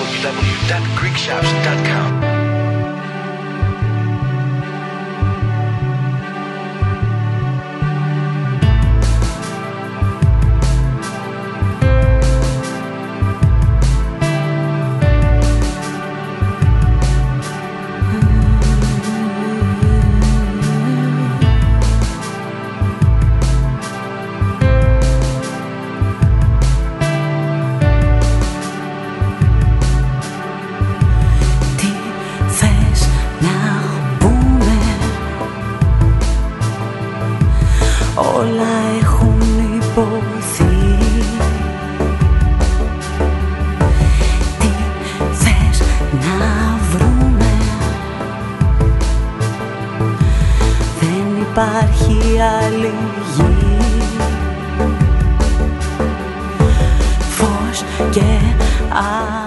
www.greekshops.com. Όλα έχουν υποθεί. Τι θες να βρούμε? Δεν υπάρχει άλλη γη. Φως και